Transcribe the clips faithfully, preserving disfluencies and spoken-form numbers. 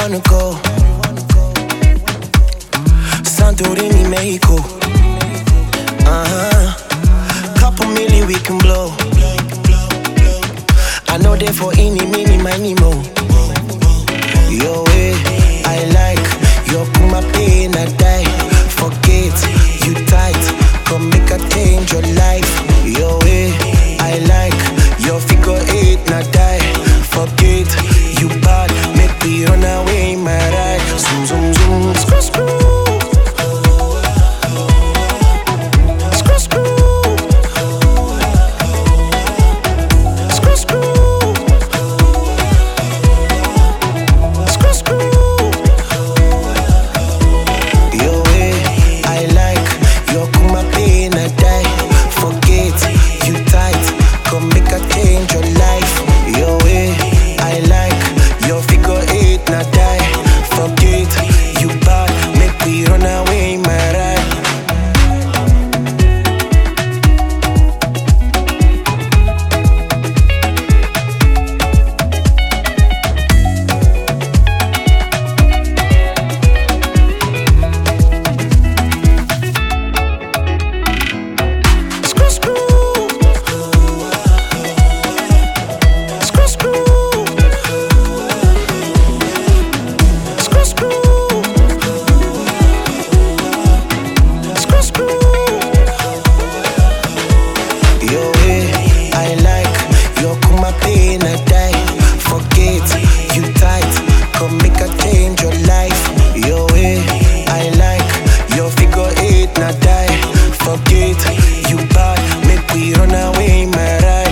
wanna go? Santorini, Mexico. Uh-huh. Couple million we can blow. I know they for any, mini, miny, mo. Your way, I like. Your puma pain, I die. Forget, you tight. Come make a change your life. Your way, I like. Your figure eight, not die. Forget, you bad. Make me run away, my ride. Zoom, zoom, zoom. Screw, screw. Screw, screw. Screw, screw. Screw, screw. Your way, I like. Your kuma pain, I die. Forget, you tight. Come make a change your life. Your way, I like. Your figure eight, not die. Forget, you bad. Make me run away, my ride. Screw, screw. Screw, screw. Screw, screw. Screw, screw. Your way, I like. Your kuma pain, I die. Forget, you tight. Come make a change your life. Your way, I like. Your figure eight, not die. Forget, you bad. Make we run away, my ride.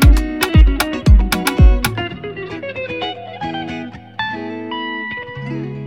Thank you.